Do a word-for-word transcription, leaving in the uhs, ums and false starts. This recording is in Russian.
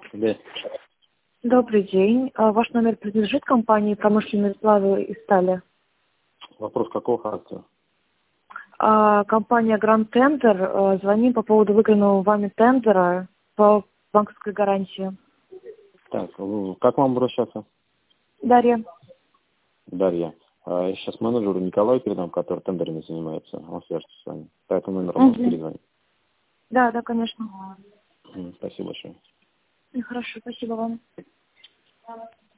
Да. Добрый день. А Ваш номер принадлежит компании «Промышленные сплавы и стали». Вопрос какого характера? А, Компания «Гранд Тендер». а, Звоним по поводу выигранного вами тендера по банковской гарантии. Так, ну, как вам обращаться? Дарья. Дарья. А, Я сейчас менеджеру Николаю передам, который тендерами занимается. Он свяжется с вами. По этому номеру можно Мгм. перезвонить. Да, да, конечно. Мгм, Спасибо большое. Ну, Хорошо, спасибо вам.